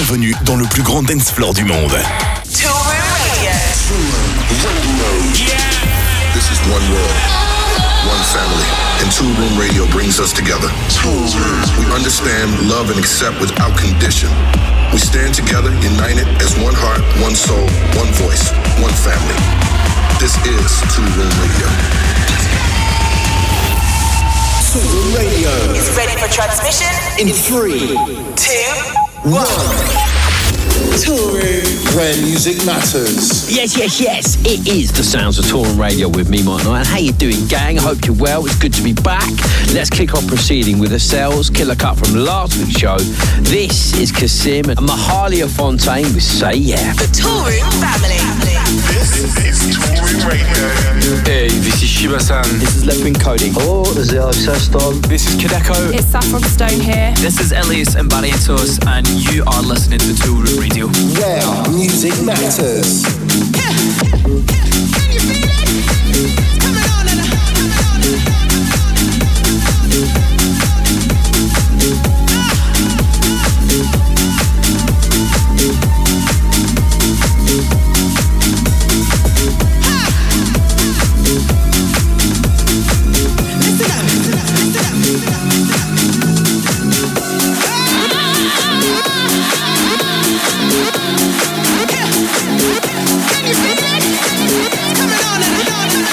Bienvenue dans le plus grand dance floor du monde. Toolroom Radio. Yeah. This is one world, one family, and Toolroom Radio brings us together. We understand, love, and accept without condition. We stand together, united as one heart, one soul, one voice, one family. This is Toolroom Radio. Toolroom Radio is ready for transmission in 3, 2, 1. Toolroom, where music matters. Yes, it is the sounds of Toolroom Radio with me, Mike Knight. How you doing, gang? I hope you're well. It's good to be back. Let's kick off proceeding with ourselves. Killer cut from last week's show. This is Kasim and Mahalia Fontaine with Say Yeah. The Toolroom family. This is Toolroom Radio. Hey, this is Shiba-san. This is Lepin Cody. Hello, this is Alex Seston. This is Kideko. It's Saffron Stone here. This is Elias and Barrientos, and you are listening to Toolroom Radio. Where music matters. Can you feel it? It's coming on and Can you feel it? It's coming on and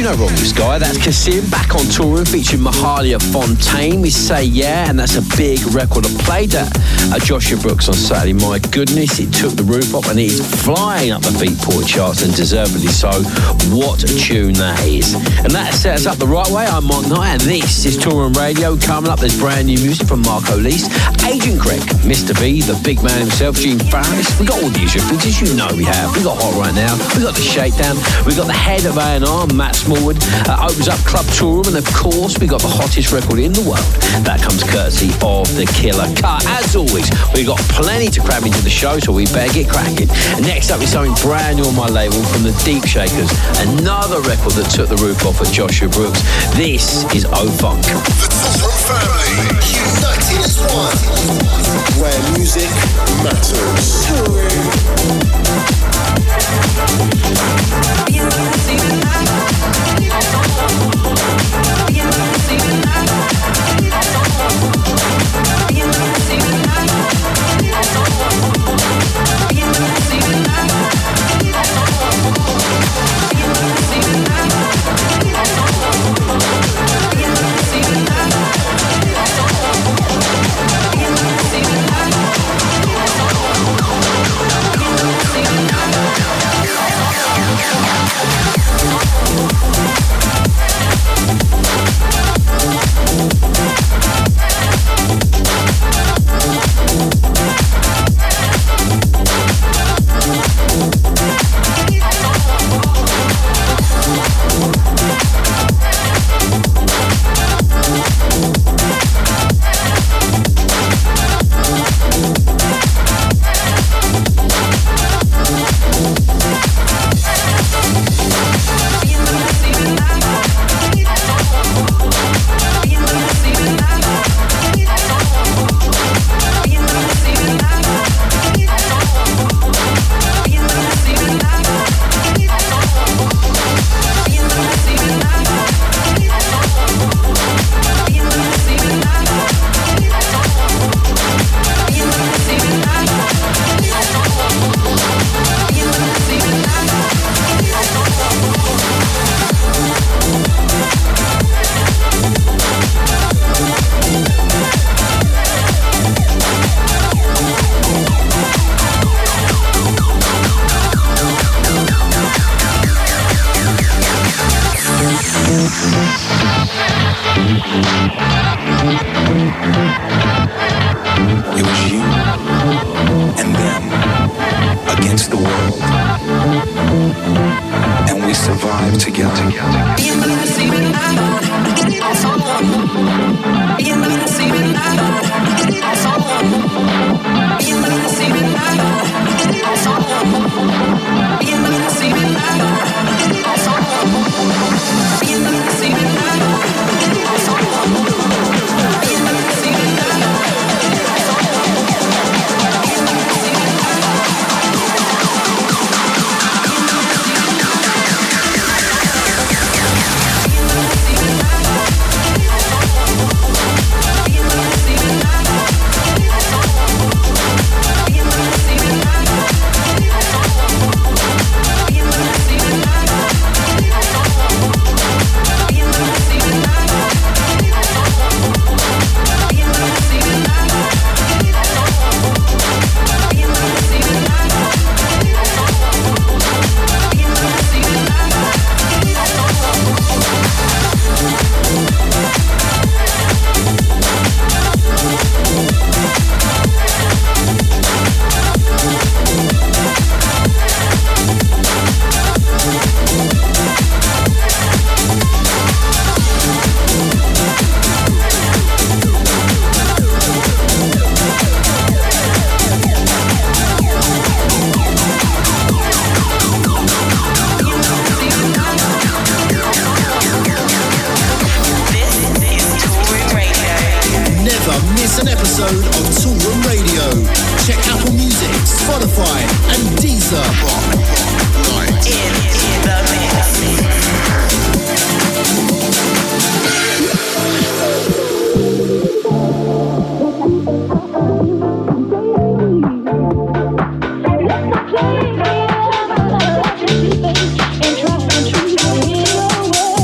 know wrong with this guy. That's Kassim back on touring featuring Mahalia Fontaine. We Say Yeah, and that's a big record. I played that at Joshua Brooks on Saturday. My goodness, it took the roof off and it is flying up the Beatport charts, and deservedly so. What a tune that is. And that sets up the right way. I'm Mark Knight and this is Touring Radio. Coming up, there's brand new music from Marco Least, Agent Greg, Mr. B, the big man himself, Gene Farris. We got all the usual features, you know we have. We got Hot Right Now, we got the Shakedown, we got the head of A&R, Matt Smallwood, opens up Club Tour Room, and of course we got the hottest record in the world. That comes courtesy of The Killer Cut. As always, we got plenty to cram into the show, so we better get cracking. And next up is something brand new on my label from the Deep Shakers, another record that took the roof off at Joshua Brooks. This is O-Funk. The Touring family, United as one. Where music matters. Away.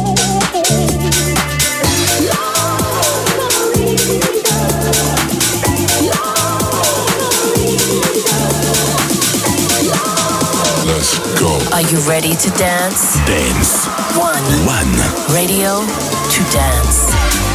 Are you ready to dance? Dance. One. Radio to dance.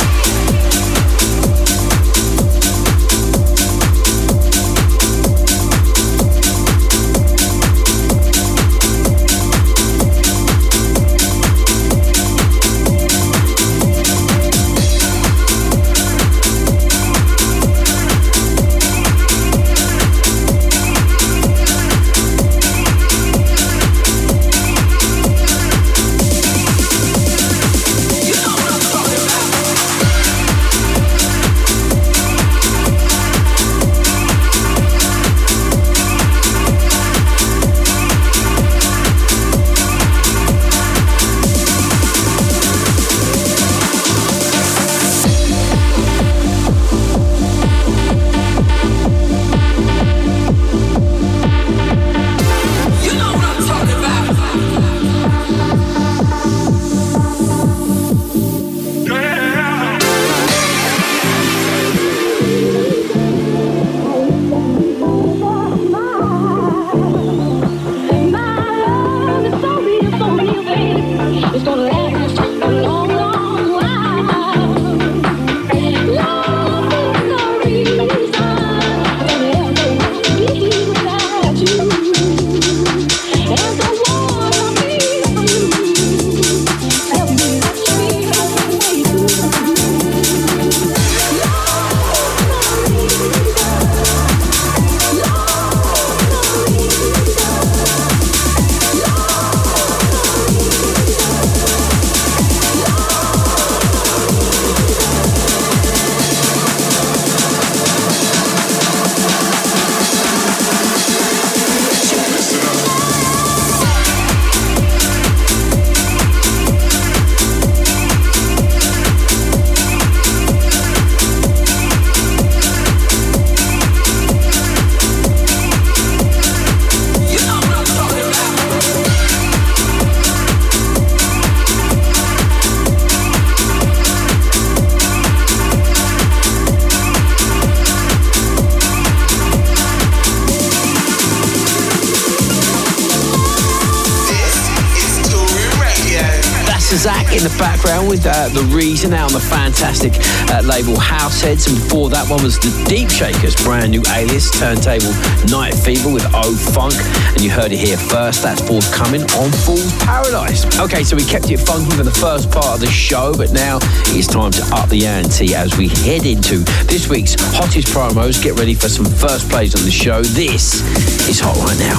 Zach in the background with The Reason out on the fantastic label Househeads, and before that one was the Deep Shakers, brand new alias turntable Night Fever with O Funk, and you heard it here first. That's forthcoming on Fool's Paradise. Okay, so we kept it funky for the first part of the show, but now it's time to up the ante as we head into this week's hottest promos. Get ready for some first plays on the show. This is Hot Right Now.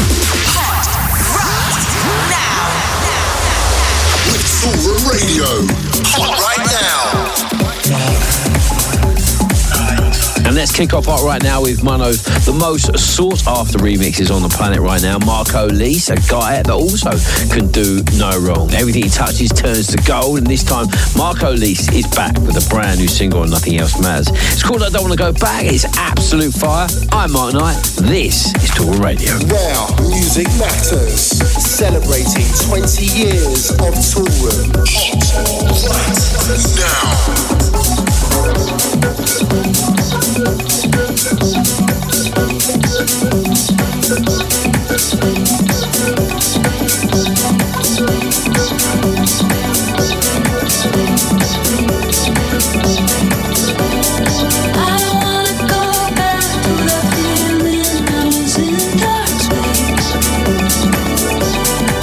Toolroom Radio, Hot Right Now. And let's kick off Hot Right Now with one of the most sought-after remixes on the planet right now, Marco Lys, a guy that also can do no wrong. Everything he touches turns to gold, and this time Marco Lys is back with a brand new single and Nothing Else Matters. It's called I Don't Want to Go Back. It's absolute fire. I'm Mark Knight. This is Toolroom Radio. Where music matters. Celebrating 20 years of Toolroom. Hot Right Now.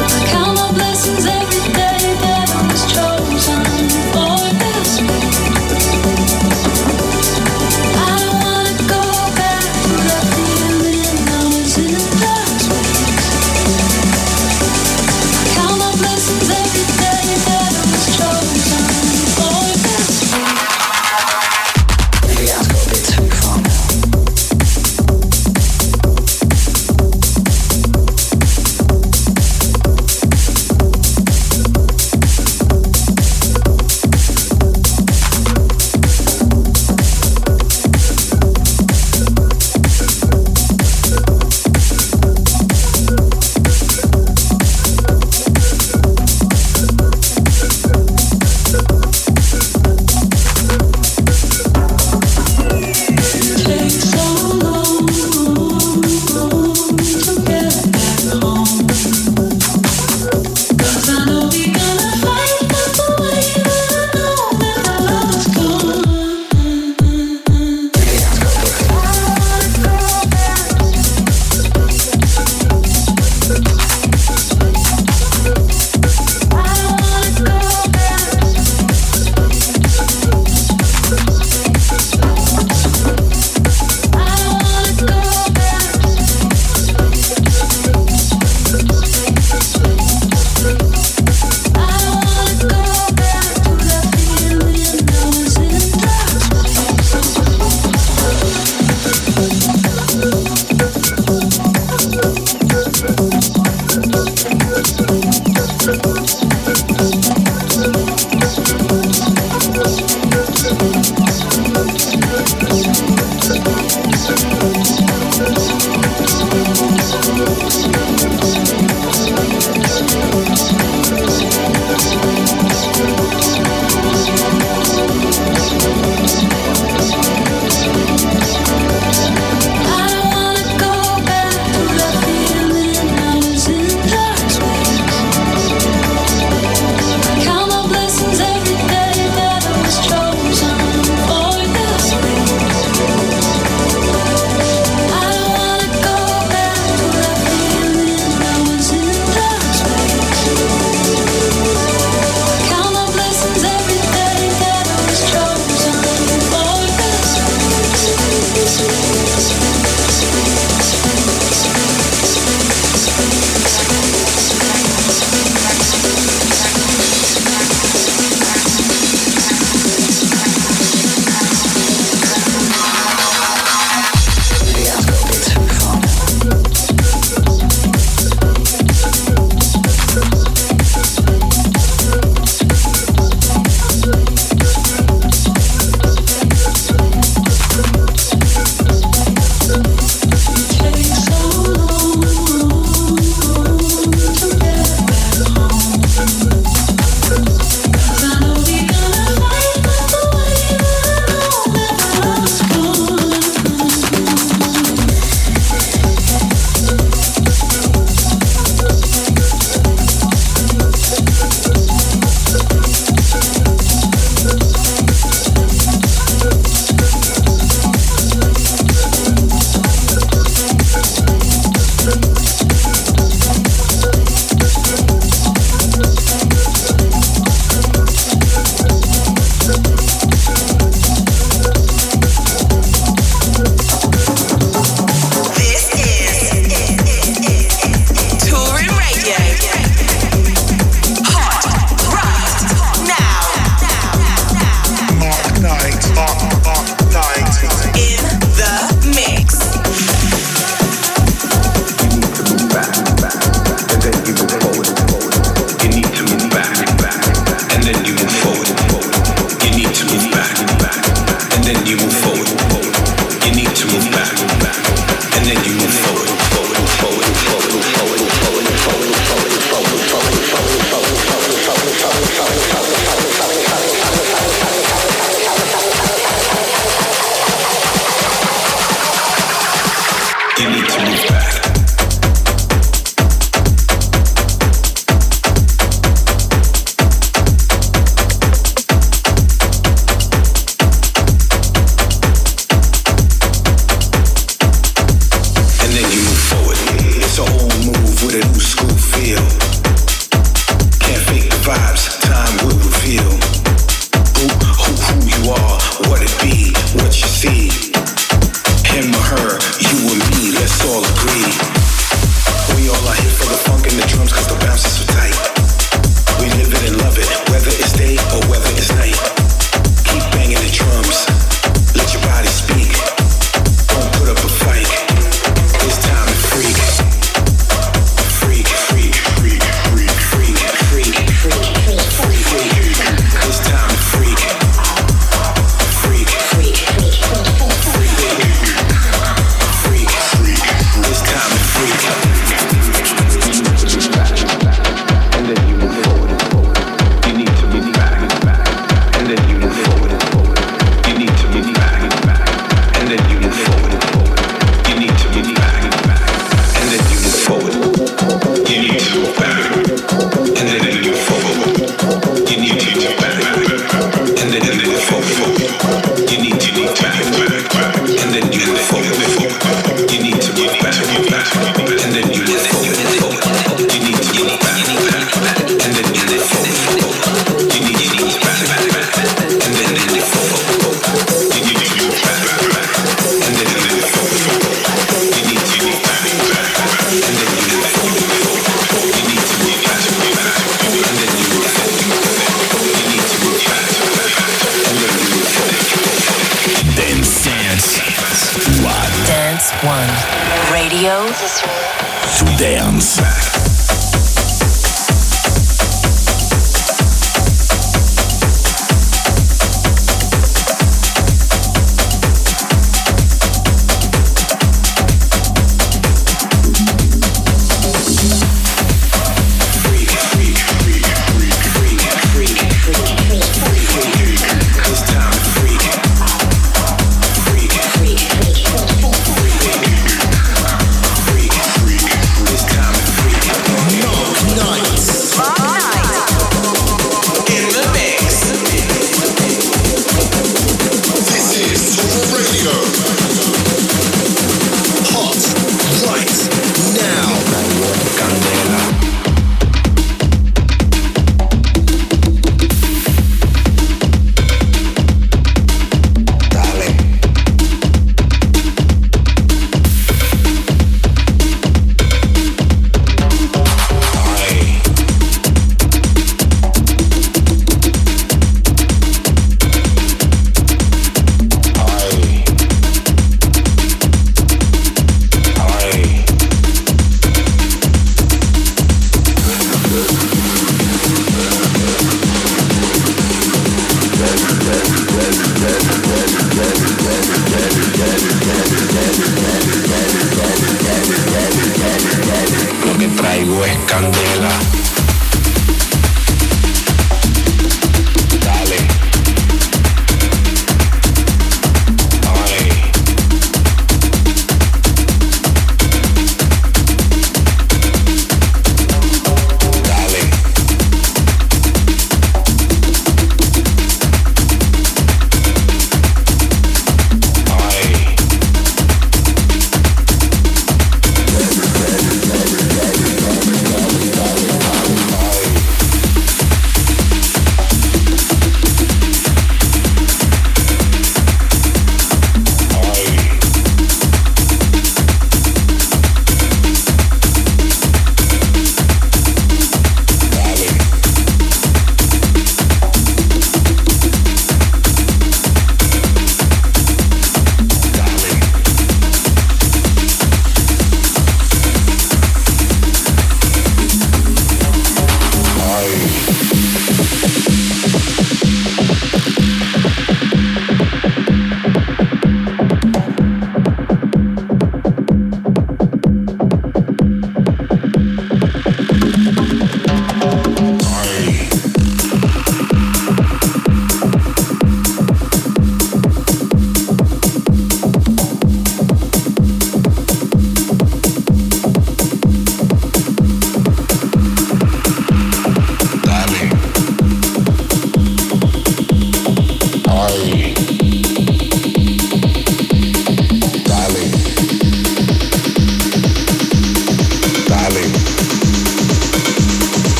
Blessings every day that I was chosen for this.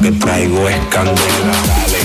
que traigo es candela, dale.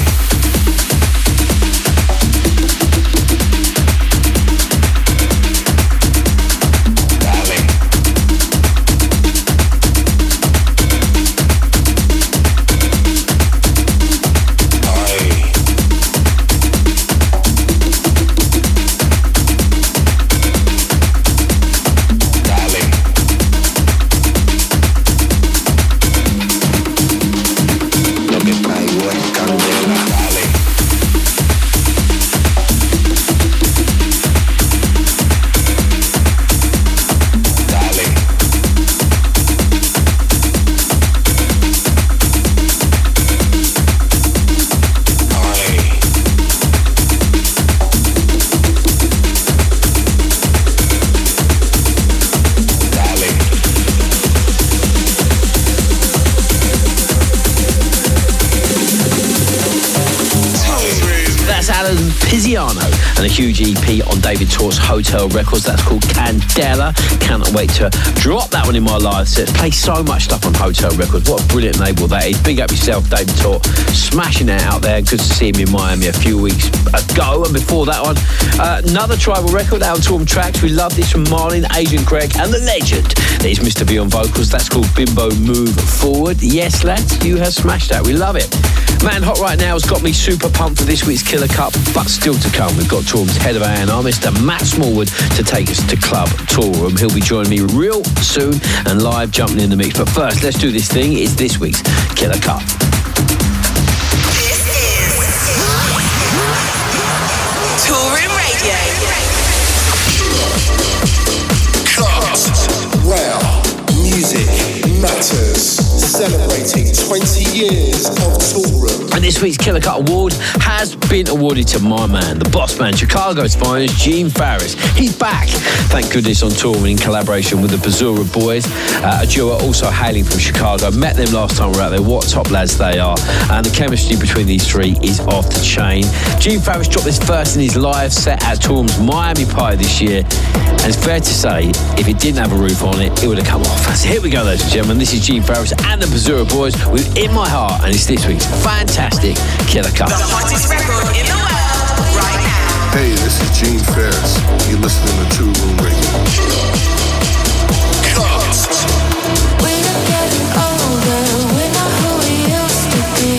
And a huge EP on David Tort's Hotel Records. That's called Candela. Cannot wait to drop that one in my live set. Play so much stuff on Hotel Records. What a brilliant label that is. Big up yourself, David Tort. Smashing it out there. Good to see him in Miami a few weeks ago. And before that one, another tribal record out on Torm Tracks. We love this from Marlin, Adrian Craig, and the legend that is Mr. B on vocals. That's called Bimbo Move Forward. Yes, lads, you have smashed that. We love it. Man Hot Right Now has got me super pumped for this week's Killer Cup, but still to come, we've got Torm's head of A&R, Mr. Matt Smallwood, to take us to Club Tour Room. He'll be joining me real soon and live jumping in the mix. But first, let's do this thing. It's this week's Killer Cup. This is Tour Room Radio. Cup. Wow, music matters. Celebrating 20 years of Tour Room. And this week's Killer Cut Award has been awarded to my man, the boss man, Chicago's finest, Gene Farris. He's back, thank goodness, on tour in collaboration with the Bazura Boys, a duo also hailing from Chicago. Met them last time we were out there. What top lads they are. And the chemistry between these three is off the chain. Gene Farris dropped this first in his live set at Torm's Miami Party this year. And it's fair to say, if it didn't have a roof on it, it would have come off. So here we go, ladies and gentlemen. This is Gene Farris and the Bazura Boys with In My Heart, and it's this week's fantastic Killer Cut. The hottest record in the world right now. Hey, this is Gene Farris. You're listening to Tour Room Radio. We're getting older, we're not who we used to be.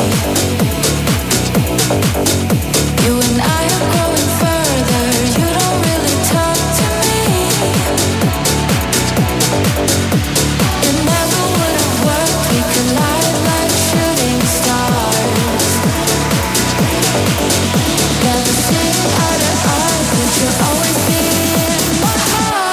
You and I are growing further, you don't really talk to me. It never would have worked, we collide like shooting stars. Never seen eye to eye, but you'll always be in my heart.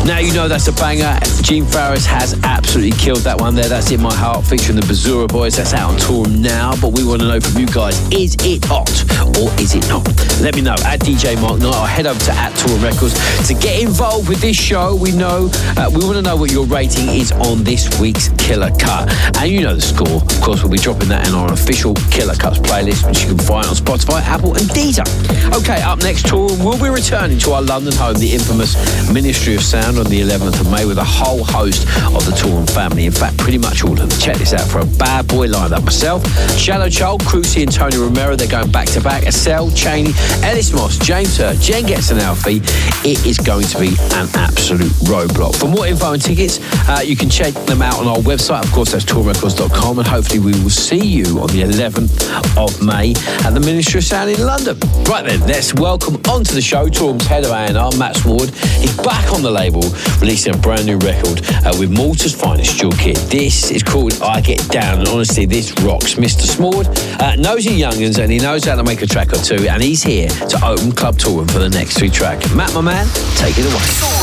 Now you know that's a banger. Gene Farris has absolutely killed that one there. That's In My Heart featuring the Bazura Boys. That's out on tour now, but we want to know from you guys, is it hot or is it not? Let me know at DJ Mark Knight or head over to @Toolroom Records to get involved with this show. We want to know what your rating is on this week's Killer Cut. And you know the score. Of course, we'll be dropping that in our official Killer Cuts playlist, which you can find on Spotify, Apple and Deezer. Okay, up next, Toolroom, we'll be returning to our London home, the infamous Ministry of Sound, on the 11th of May with a whole host of the Toolroom family. In fact, pretty much all of them. Check this out for a bad boy lineup. Myself, Shallow Child, Cruci and Tony Romero. They're going back to back. Estelle, Cheney, Ellis Moss, James Hurd, Jen Gets an Alfie. It is going to be an absolute roadblock. For more info and tickets, you can check them out on our website. Of course, that's toolrecords.com, and hopefully we will see you on the 11th of May at the Ministry of Sound in London. Right then, let's welcome onto the show Toolroom's head of A&R, Matt Smallwood. He's back on the label, releasing a brand new record with Malta's finest Jewel Kid. This is called I Get Down, and honestly, this rocks. Mr. Smallwood knows his young'uns, and he knows how to make a track or two, and he's here to open Club Toolroom for the next 3 tracks. Matt, my man, take it away.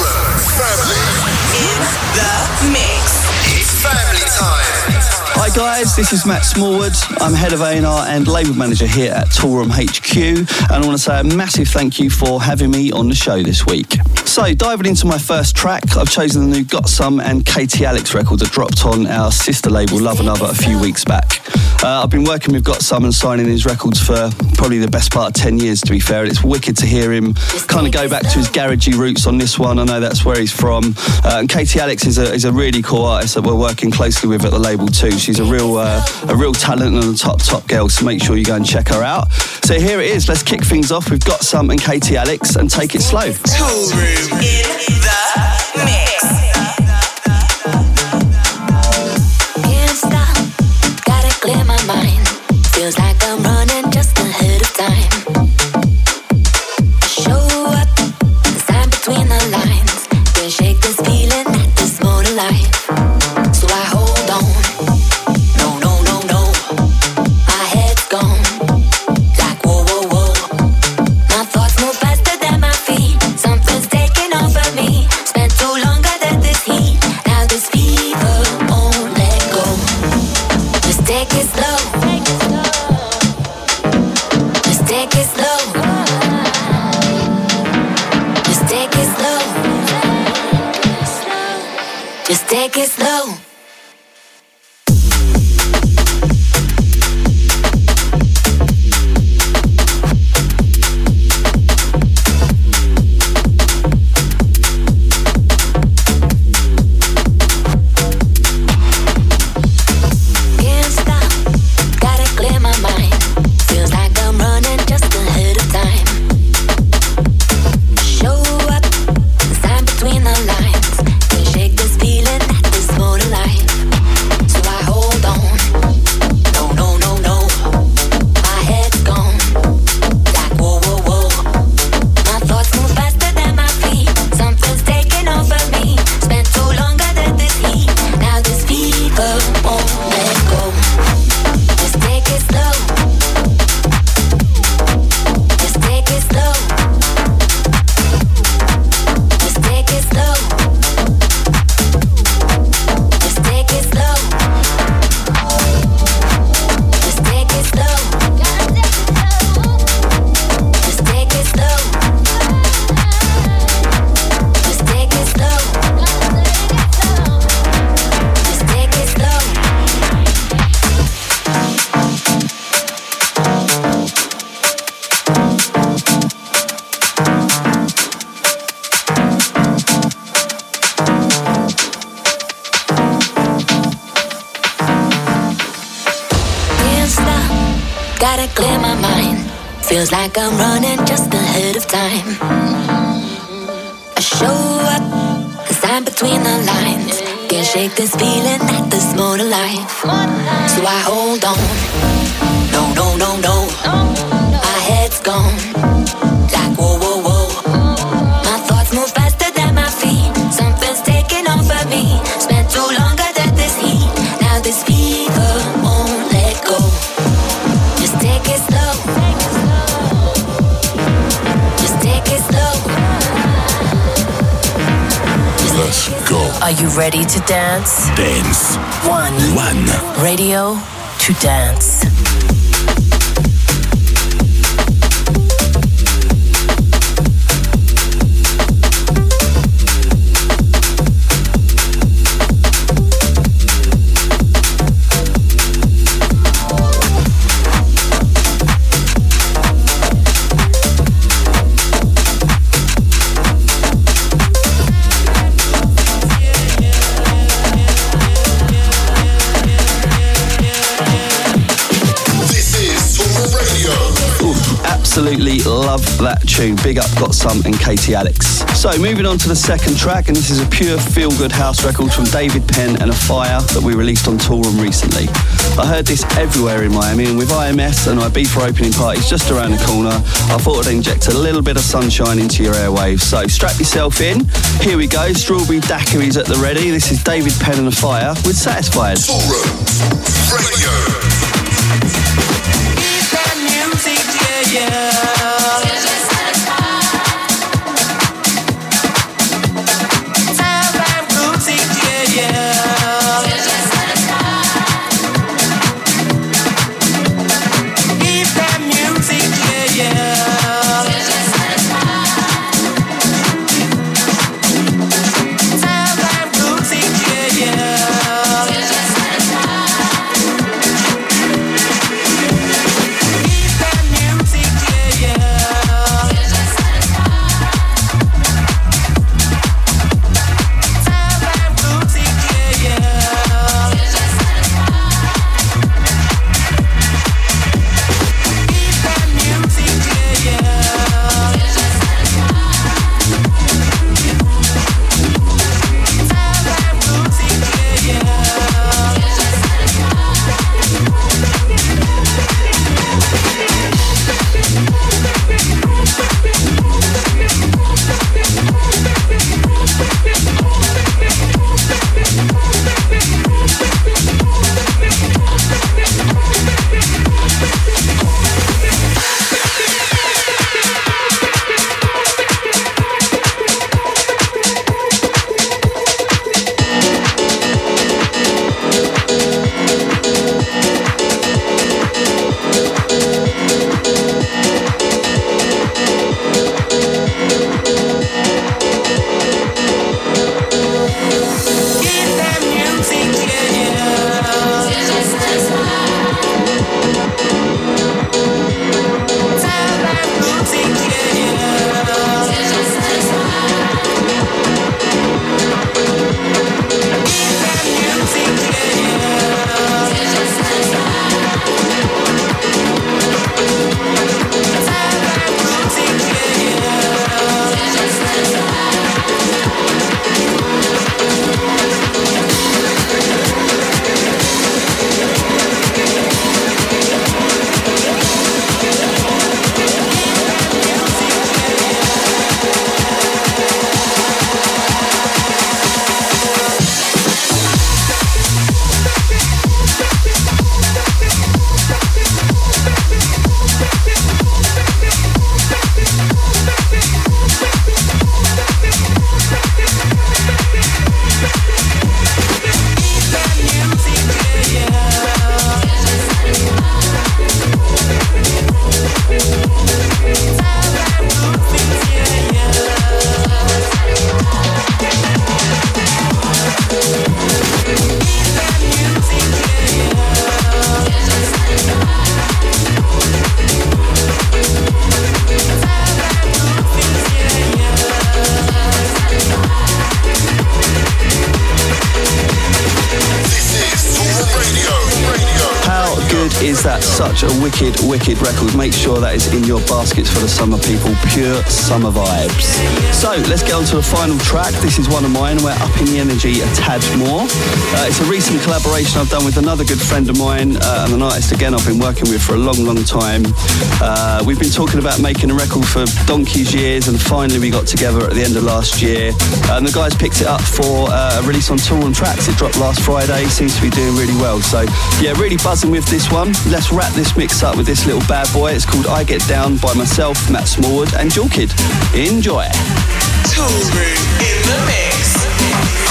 Family in the mix. It's family time. Hi guys, this is Matt Smallwood. I'm head of A&R and label manager here at Toolroom HQ, and I want to say a massive thank you for having me on the show this week. So, diving into my first track, I've chosen the new Got Some and Katie Alex record that dropped on our sister label Love Another a few weeks back. I've been working with Got Some and signing his records for probably the best part of 10 years, to be fair, and it's wicked to hear him kind of go back to his garagey roots on this one. I know that's where he's from. And Katie Alex is a really cool artist that we're working closely with at the label too. She's a real talent and a top girl, so make sure you go and check her out. So here it is. Let's kick things off. We've Got Some and Katie Alex, and take it slow. Toolroom in the mix. Can't stop, gotta clear my mind. Feels like I'm running just ahead of time. I show up, the sign between the lines. Can't shake this feeling that there's more to life. So I hold on. Just take it slow. Gotta clear my mind. Feels like I'm running just ahead of time. I show up, the sign between the lines. Can't shake this feeling that there's more to life. So I hold on. No. My head's gone. Like whoa. My thoughts move faster than my feet. Something's taking over me. Spent too long under this heat. Now this fever won't let go. Just take it slow. Just take it slow. Just go. Are you ready to dance? Dance. One. Radio to dance. Absolutely love that tune. Big up Got Some and Katie Alex. So moving on to the second track, and this is a pure feel-good house record from David Penn and Afire that we released on Toolroom recently. I heard this everywhere in Miami, and with IMS and Ibiza opening parties just around the corner, I thought I'd inject a little bit of sunshine into your airwaves. So strap yourself in. Here we go. Strawberry daiquiris at the ready. This is David Penn and Afire with Satisfied. Toolroom Radio. Yeah. Is that such a wicked record? Make sure that is in your baskets for the summer, people. Pure summer vibes. So let's get on to the final track. This is one of mine. We're upping the energy a tad more. It's a recent collaboration I've done with another good friend of mine and an artist again I've been working with for a long time. We've been talking about making a record for donkey's years, and finally we got together at the end of last year. And the guys picked it up for a release on Toolroom Tracks. It dropped last Friday. Seems to be doing really well. So yeah, really buzzing with this one. Let's wrap this mix up with this little bad boy. It's called I Get Down by myself, Matt Smallwood and Jewel Kid. Enjoy. Toolroom in the mix.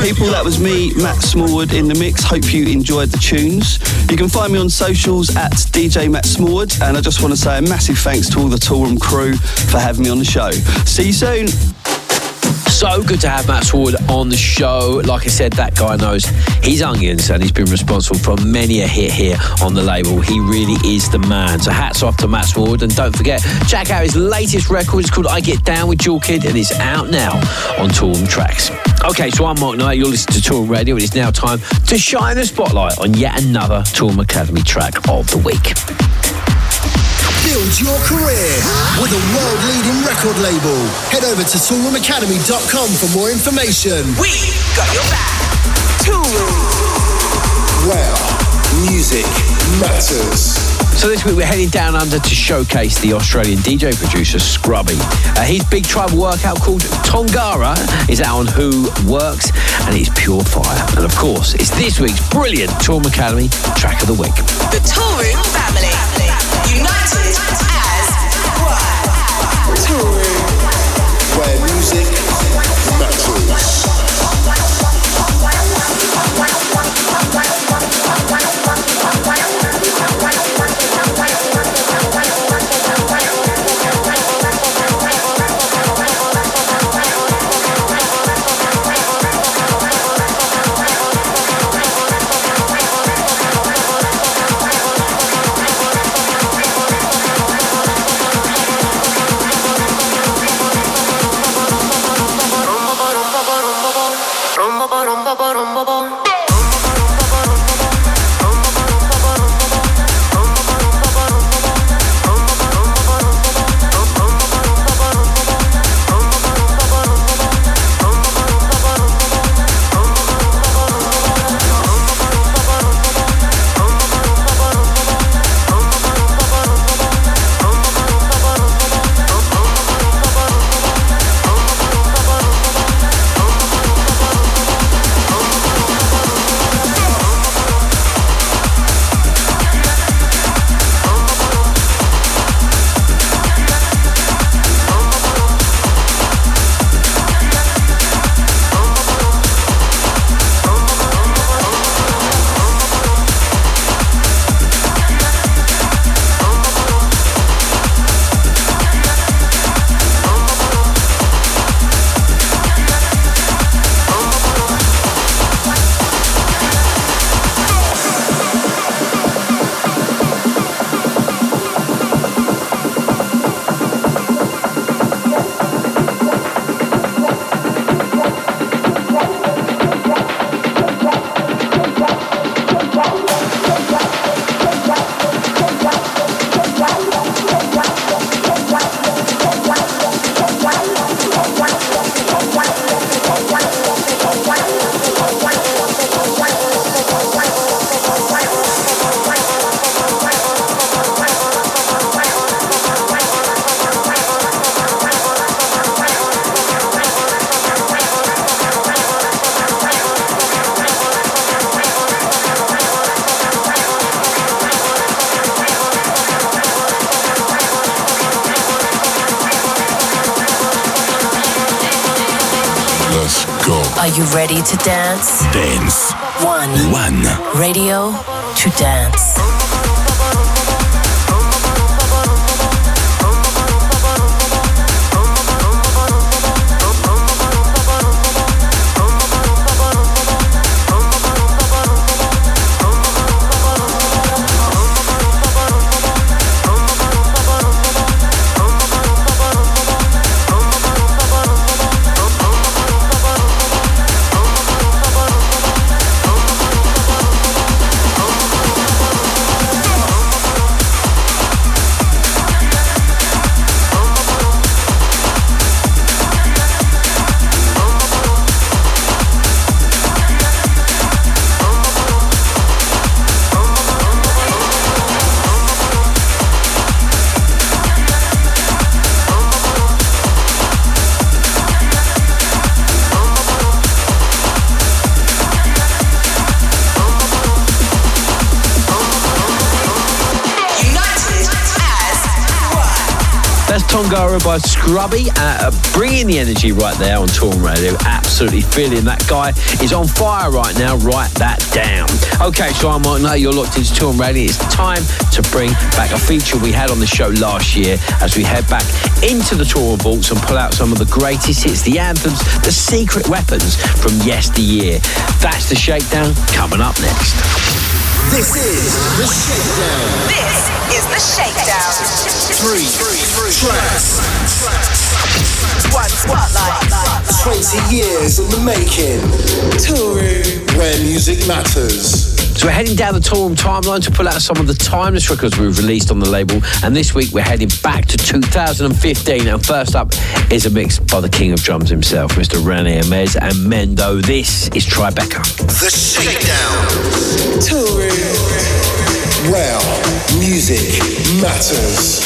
people, that was me, Matt Smallwood, in the mix. Hope you enjoyed the tunes. You can find me on socials at DJ Matt Smallwood, and I just want to say a massive thanks to all the Toolroom crew for having me on the show. See you soon. So good to have Matt Smallwood on the show. Like I said, that guy knows his onions, and he's been responsible for many a hit here on the label. He really is the man. So hats off to Matt Smallwood, and don't forget, check out his latest record. It's called I Get Down with Jewel Kid, and it's out now on Toolroom Tracks. Okay, so I'm Mark Knight. You're listening to Toolroom Radio, and it's now time to shine the spotlight on yet another Toolroom Academy track of the week. Build your career with a world-leading record label. Head over to toolroomacademy.com for more information. We got your back. Toolroom. Where music matters. So this week we're heading down under to showcase the Australian DJ producer Scrubby. His big tribal workout called Tongara is out on Who Works, and it's pure fire. And of course, it's this week's brilliant Toolroom Academy track of the week. The Toolroom family. United as one. Toolroom, where music matters. Are you ready to dance? Dance. One. Radio to dance. That's Tongara by Scrubby, bringing the energy right there on Toolroom Radio. Absolutely feeling that guy is on fire right now. Write that down. Okay, so I'm Mark Knight, you're locked into Toolroom Radio. It's time to bring back a feature we had on the show last year as we head back into the Toolroom vaults and pull out some of the greatest hits, the anthems, the secret weapons from yesteryear. That's the Shakedown coming up next. This is the Shakedown. This is the Shakedown. Three tracks. One spotlight. 20 years in the making. Toolroom, where music matters. So we're heading down the Toolroom timeline to pull out some of the timeless records we've released on the label. And this week we're heading back to 2015. And first up is a mix by the king of drums himself, Mr. Rene Amesz and Mendo. This is Tribeca. The Shakedown. Toolroom, where music matters.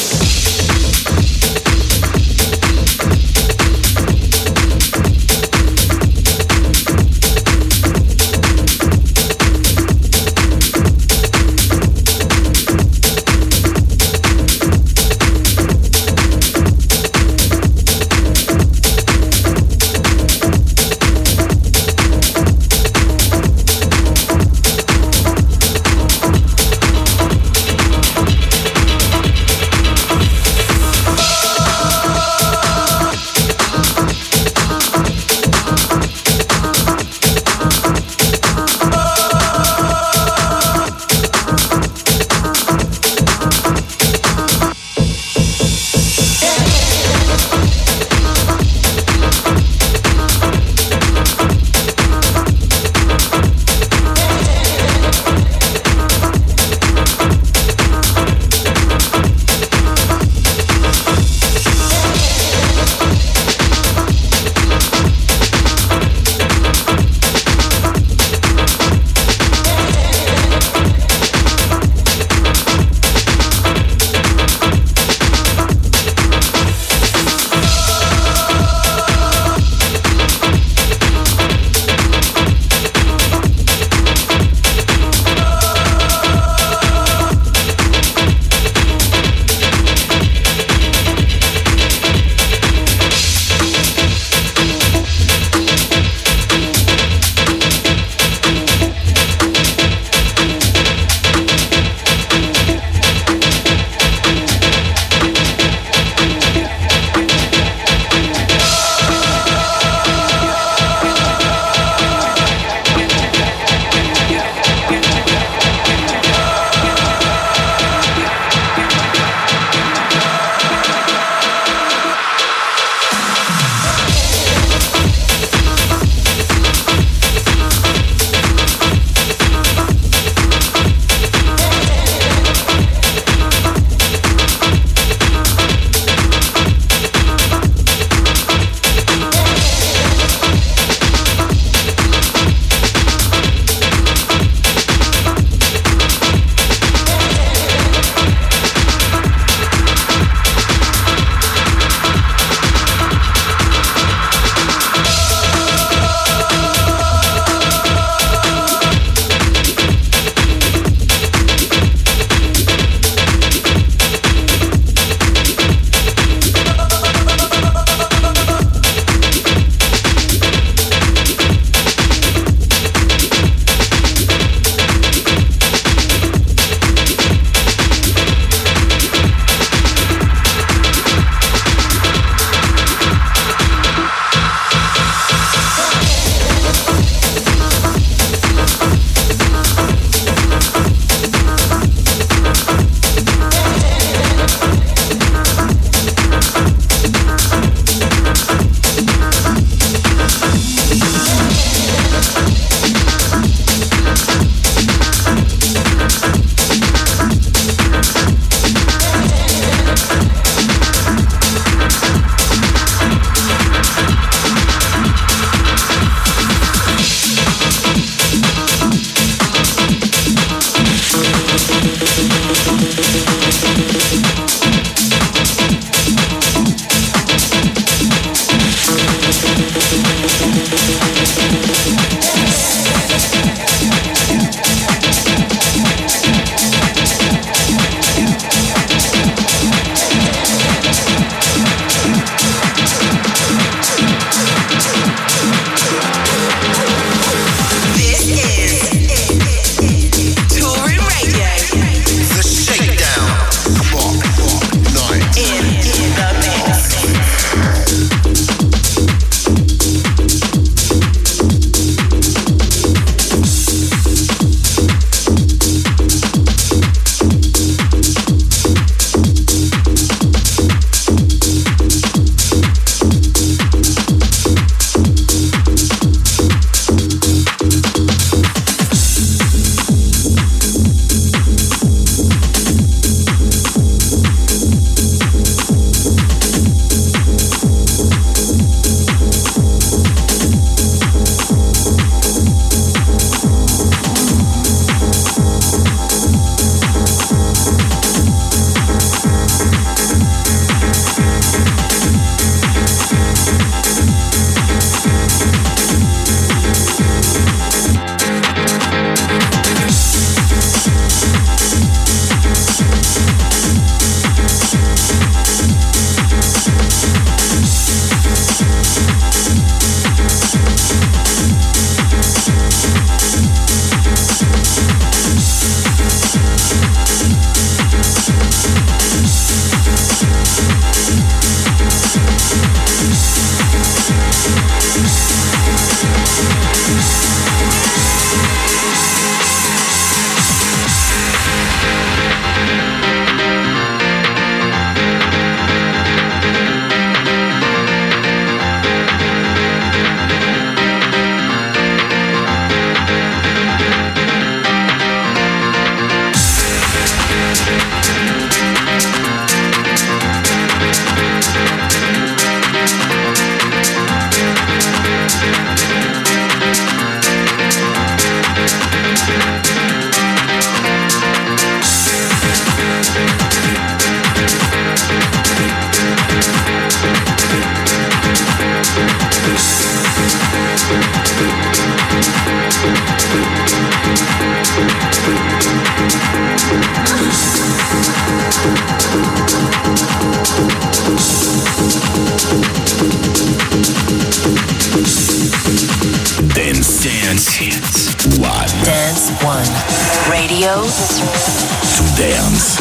Radio to dance.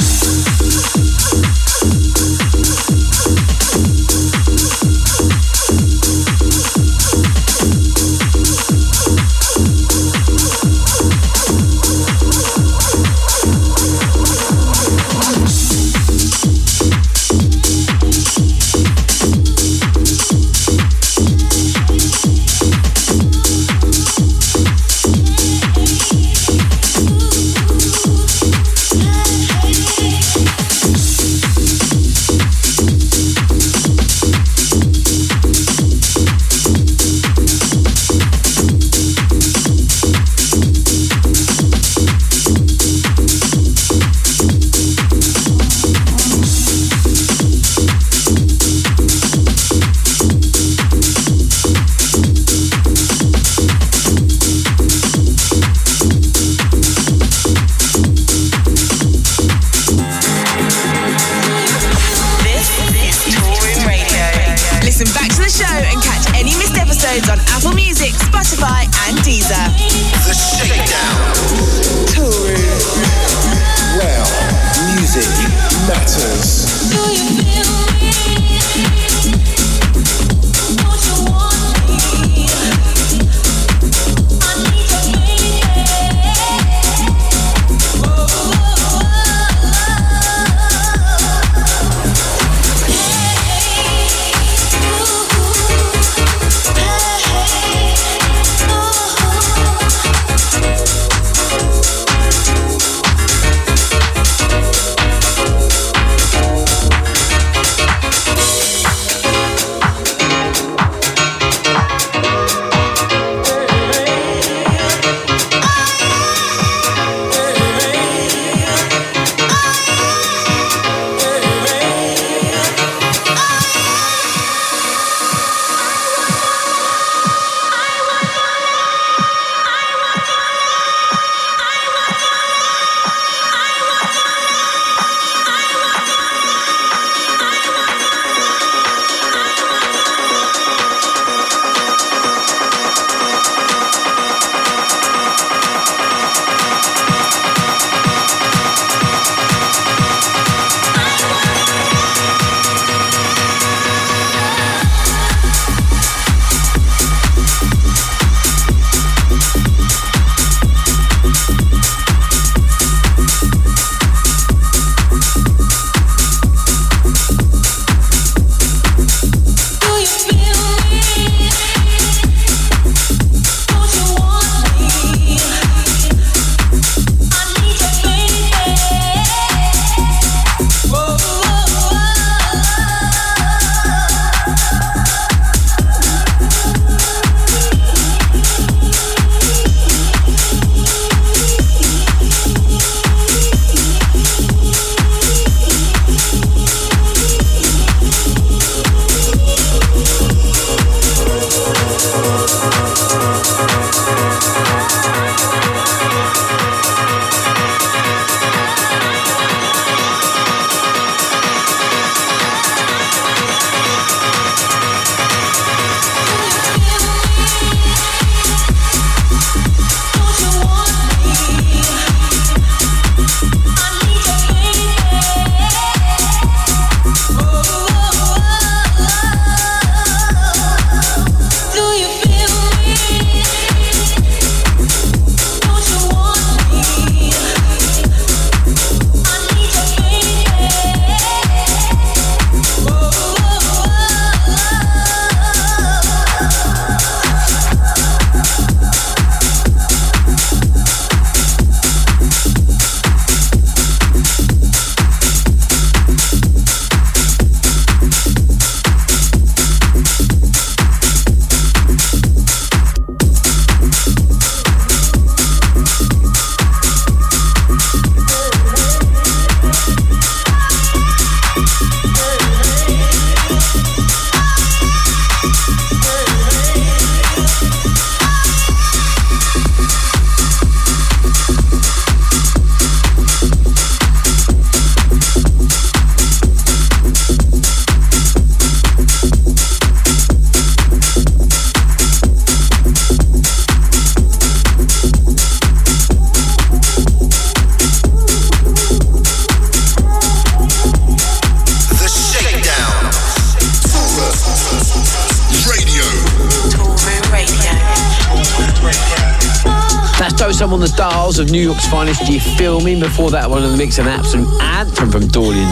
On Apple Music, Spotify, and Deezer. The Shakedown. Toolroom. Well, music matters. Do you feel me? Don't you want me? I need your Some on the Dials of New York's Finest, Do You Feel Me? Before that, one of the mix, an absolute anthem from Dorian